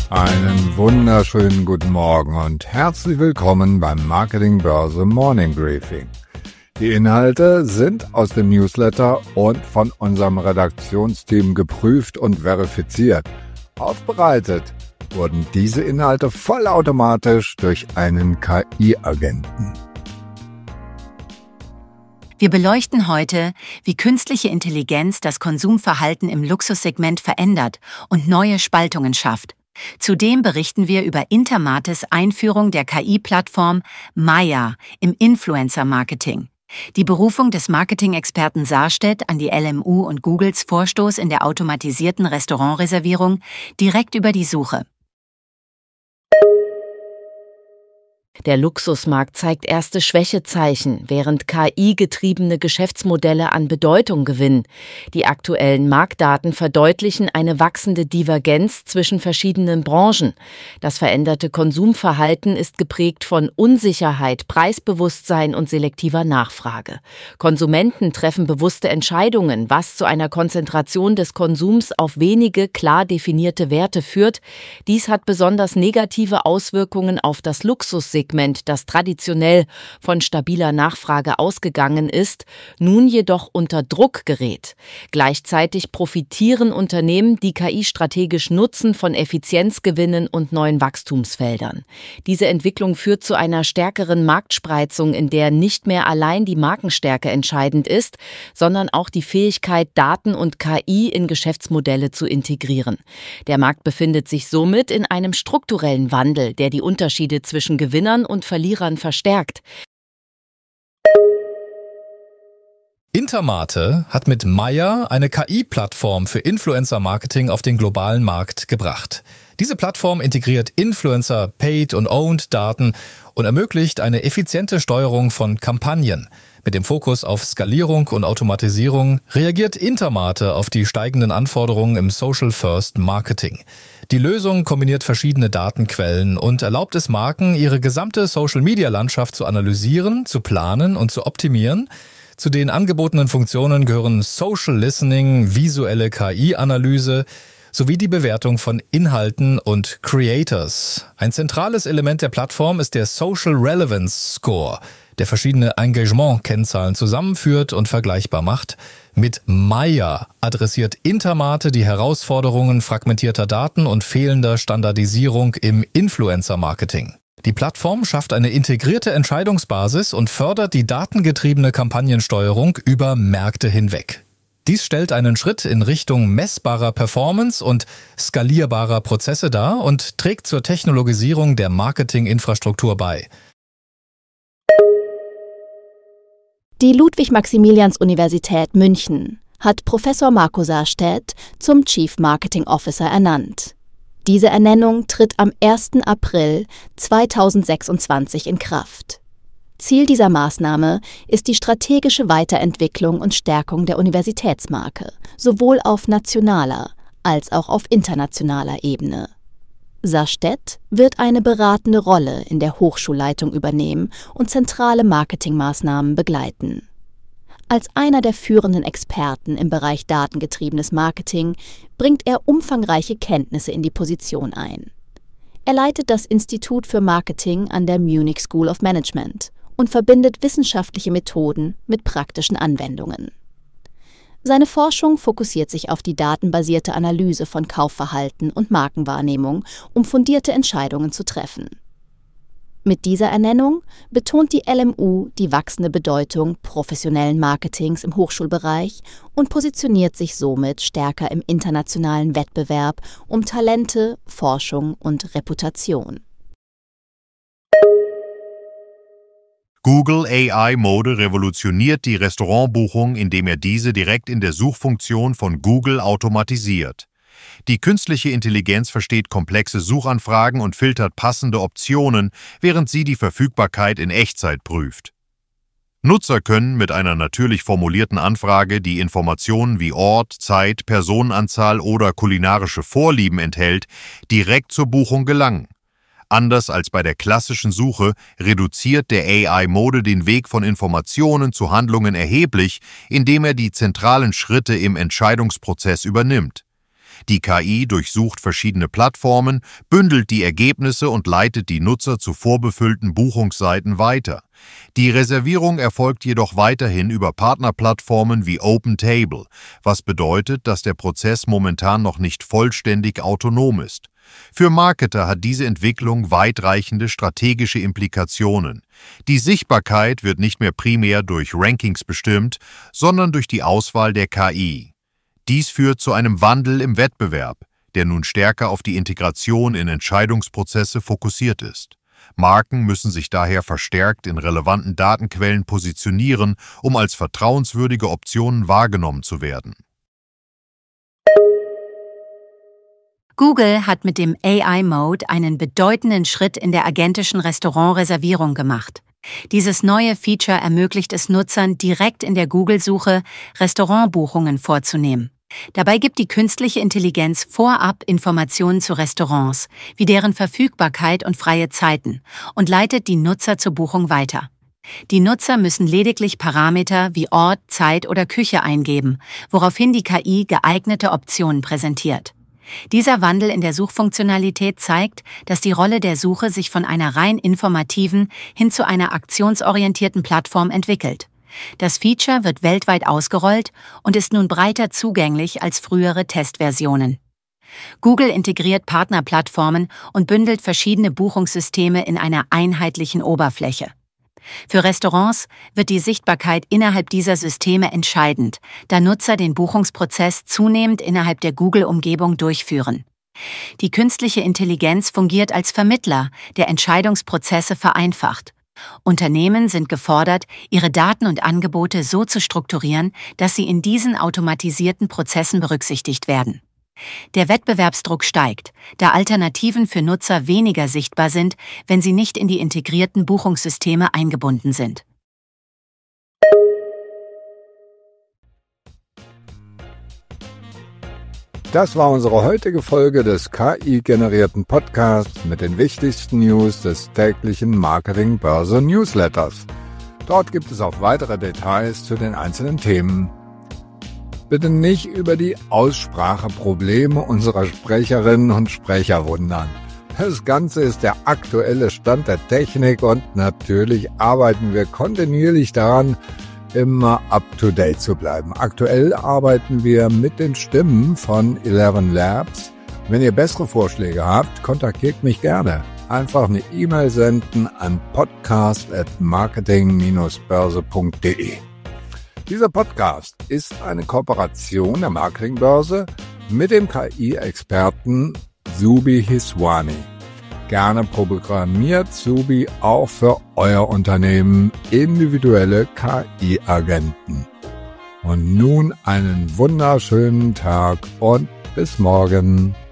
Einen wunderschönen guten Morgen und herzlich willkommen beim Marketing Börse Morning Briefing. Die Inhalte sind aus dem Newsletter und von unserem Redaktionsteam geprüft und verifiziert. Aufbereitet wurden diese Inhalte vollautomatisch durch einen KI-Agenten. Wir beleuchten heute, wie künstliche Intelligenz das Konsumverhalten im Luxussegment verändert und neue Spaltungen schafft. Zudem berichten wir über Intermates Einführung der KI-Plattform Maya im Influencer-Marketing, die Berufung des Marketing-Experten Sarstedt an die LMU und Googles Vorstoß in der automatisierten Restaurantreservierung direkt über die Suche. Der Luxusmarkt zeigt erste Schwächezeichen, während KI-getriebene Geschäftsmodelle an Bedeutung gewinnen. Die aktuellen Marktdaten verdeutlichen eine wachsende Divergenz zwischen verschiedenen Branchen. Das veränderte Konsumverhalten ist geprägt von Unsicherheit, Preisbewusstsein und selektiver Nachfrage. Konsumenten treffen bewusste Entscheidungen, was zu einer Konzentration des Konsums auf wenige klar definierte Werte führt. Dies hat besonders negative Auswirkungen auf das Luxussegment, das traditionell von stabiler Nachfrage ausgegangen ist, nun jedoch unter Druck gerät. Gleichzeitig profitieren Unternehmen, die KI strategisch nutzen, von Effizienzgewinnen und neuen Wachstumsfeldern. Diese Entwicklung führt zu einer stärkeren Marktspreizung, in der nicht mehr allein die Markenstärke entscheidend ist, sondern auch die Fähigkeit, Daten und KI in Geschäftsmodelle zu integrieren. Der Markt befindet sich somit in einem strukturellen Wandel, der die Unterschiede zwischen Gewinnern und Verlierern verstärkt. Intermate hat mit Maya eine KI-Plattform für Influencer-Marketing auf den globalen Markt gebracht. Diese Plattform integriert Influencer, Paid- und Owned-Daten und ermöglicht eine effiziente Steuerung von Kampagnen. Mit dem Fokus auf Skalierung und Automatisierung reagiert Intermate auf die steigenden Anforderungen im Social-First-Marketing. Die Lösung kombiniert verschiedene Datenquellen und erlaubt es Marken, ihre gesamte Social-Media-Landschaft zu analysieren, zu planen und zu optimieren. Zu den angebotenen Funktionen gehören Social Listening, visuelle KI-Analyse sowie die Bewertung von Inhalten und Creators. Ein zentrales Element der Plattform ist der Social Relevance Score, der verschiedene Engagement-Kennzahlen zusammenführt und vergleichbar macht. Mit Maya adressiert Intermate die Herausforderungen fragmentierter Daten und fehlender Standardisierung im Influencer-Marketing. Die Plattform schafft eine integrierte Entscheidungsbasis und fördert die datengetriebene Kampagnensteuerung über Märkte hinweg. Dies stellt einen Schritt in Richtung messbarer Performance und skalierbarer Prozesse dar und trägt zur Technologisierung der Marketinginfrastruktur bei. Die Ludwig-Maximilians-Universität München hat Professor Marco Sarstedt zum Chief Marketing Officer ernannt. Diese Ernennung tritt am 1. April 2026 in Kraft. Ziel dieser Maßnahme ist die strategische Weiterentwicklung und Stärkung der Universitätsmarke, sowohl auf nationaler als auch auf internationaler Ebene. Sarstedt wird eine beratende Rolle in der Hochschulleitung übernehmen und zentrale Marketingmaßnahmen begleiten. Als einer der führenden Experten im Bereich datengetriebenes Marketing bringt er umfangreiche Kenntnisse in die Position ein. Er leitet das Institut für Marketing an der Munich School of Management und verbindet wissenschaftliche Methoden mit praktischen Anwendungen. Seine Forschung fokussiert sich auf die datenbasierte Analyse von Kaufverhalten und Markenwahrnehmung, um fundierte Entscheidungen zu treffen. Mit dieser Ernennung betont die LMU die wachsende Bedeutung professionellen Marketings im Hochschulbereich und positioniert sich somit stärker im internationalen Wettbewerb um Talente, Forschung und Reputation. Google AI Mode revolutioniert die Restaurantbuchung, indem er diese direkt in der Suchfunktion von Google automatisiert. Die künstliche Intelligenz versteht komplexe Suchanfragen und filtert passende Optionen, während sie die Verfügbarkeit in Echtzeit prüft. Nutzer können mit einer natürlich formulierten Anfrage, die Informationen wie Ort, Zeit, Personenanzahl oder kulinarische Vorlieben enthält, direkt zur Buchung gelangen. Anders als bei der klassischen Suche reduziert der AI-Mode den Weg von Informationen zu Handlungen erheblich, indem er die zentralen Schritte im Entscheidungsprozess übernimmt. Die KI durchsucht verschiedene Plattformen, bündelt die Ergebnisse und leitet die Nutzer zu vorbefüllten Buchungsseiten weiter. Die Reservierung erfolgt jedoch weiterhin über Partnerplattformen wie OpenTable, was bedeutet, dass der Prozess momentan noch nicht vollständig autonom ist. Für Marketer hat diese Entwicklung weitreichende strategische Implikationen. Die Sichtbarkeit wird nicht mehr primär durch Rankings bestimmt, sondern durch die Auswahl der KI. Dies führt zu einem Wandel im Wettbewerb, der nun stärker auf die Integration in Entscheidungsprozesse fokussiert ist. Marken müssen sich daher verstärkt in relevanten Datenquellen positionieren, um als vertrauenswürdige Optionen wahrgenommen zu werden. Google hat mit dem AI-Mode einen bedeutenden Schritt in der agentischen Restaurantreservierung gemacht. Dieses neue Feature ermöglicht es Nutzern, direkt in der Google-Suche Restaurantbuchungen vorzunehmen. Dabei gibt die künstliche Intelligenz vorab Informationen zu Restaurants, wie deren Verfügbarkeit und freie Zeiten, und leitet die Nutzer zur Buchung weiter. Die Nutzer müssen lediglich Parameter wie Ort, Zeit oder Küche eingeben, woraufhin die KI geeignete Optionen präsentiert. Dieser Wandel in der Suchfunktionalität zeigt, dass die Rolle der Suche sich von einer rein informativen hin zu einer aktionsorientierten Plattform entwickelt. Das Feature wird weltweit ausgerollt und ist nun breiter zugänglich als frühere Testversionen. Google integriert Partnerplattformen und bündelt verschiedene Buchungssysteme in einer einheitlichen Oberfläche. Für Restaurants wird die Sichtbarkeit innerhalb dieser Systeme entscheidend, da Nutzer den Buchungsprozess zunehmend innerhalb der Google-Umgebung durchführen. Die künstliche Intelligenz fungiert als Vermittler, der Entscheidungsprozesse vereinfacht. Unternehmen sind gefordert, ihre Daten und Angebote so zu strukturieren, dass sie in diesen automatisierten Prozessen berücksichtigt werden. Der Wettbewerbsdruck steigt, da Alternativen für Nutzer weniger sichtbar sind, wenn sie nicht in die integrierten Buchungssysteme eingebunden sind. Das war unsere heutige Folge des KI-generierten Podcasts mit den wichtigsten News des täglichen Marketing-Börse-Newsletters. Dort gibt es auch weitere Details zu den einzelnen Themen. Bitte nicht über die Ausspracheprobleme unserer Sprecherinnen und Sprecher wundern. Das Ganze ist der aktuelle Stand der Technik und natürlich arbeiten wir kontinuierlich daran, immer up-to-date zu bleiben. Aktuell arbeiten wir mit den Stimmen von 11 Labs. Wenn ihr bessere Vorschläge habt, kontaktiert mich gerne. Einfach eine E-Mail senden an podcast@marketing-börse.de. Dieser Podcast ist eine Kooperation der Marketingbörse mit dem KI-Experten Zubi Hiswani. Gerne programmiert Zubi auch für euer Unternehmen individuelle KI-Agenten. Und nun einen wunderschönen Tag und bis morgen.